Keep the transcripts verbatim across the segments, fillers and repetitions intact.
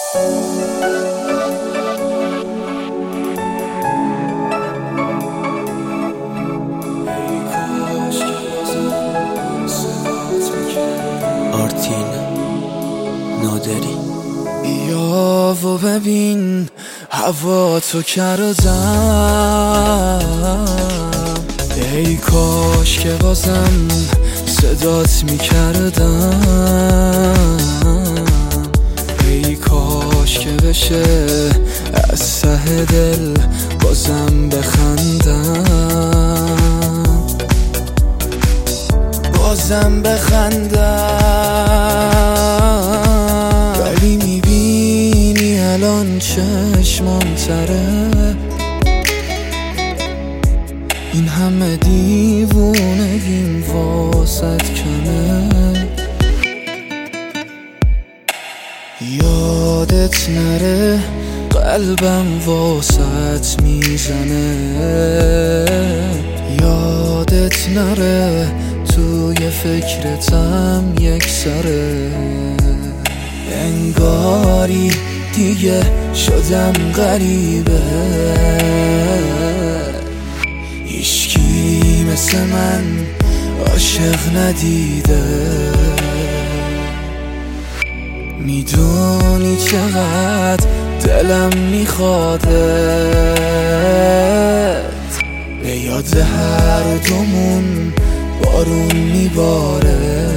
آرتین نادری. بیا و ببین هوا تو کردم، ای کاش که بازم صدات میکردم، ای کاش که بشه از ته دل بازم بخندم، بازم بخندم. ولی میبینی الان چشمام تره، این همه دیوونگیم واسط کمه. یادت نره قلبم واسط میزنه، یادت نره توی فکرتم یک سره. انگاری دیگه شدم غریبه، هیچکی مثل من عاشق ندیده. میدونی چقدر دلم میخوادت، به یاد هر دومون بارون میباره.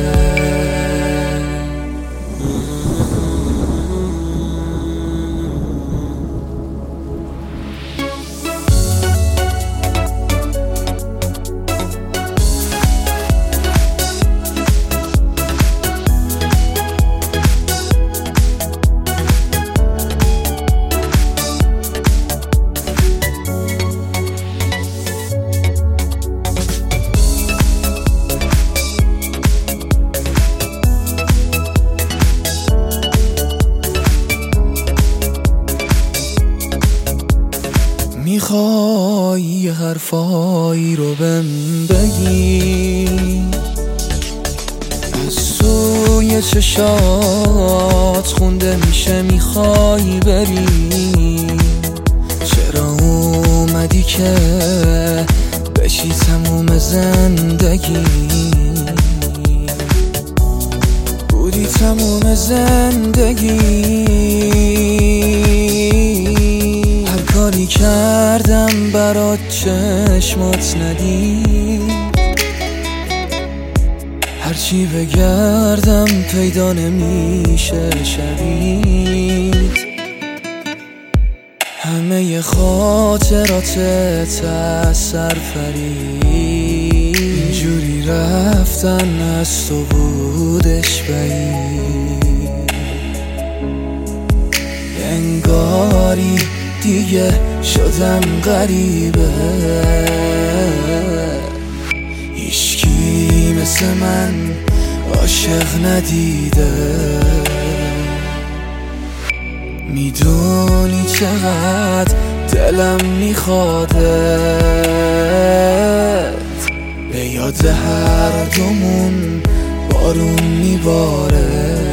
میخوای یه حرفایی رو بهم بگی، از سوی چشات خونده میشه میخوای بری. چرا اومدی که بشی تموم زندگی، بودی تموم زندگی. کاری کردم برات چشمات ندید، هرچی بگردم پیدا نمیشه شدید. همه خاطراتت از سرفرید، اینجوری رفتن از تو بودش بعید. انگاری دیگه شدم غریبه، هیچکی مثل من عاشق ندیده. میدونی چقدر دلم میخوادت، به یاد هر دومون بارون میباره.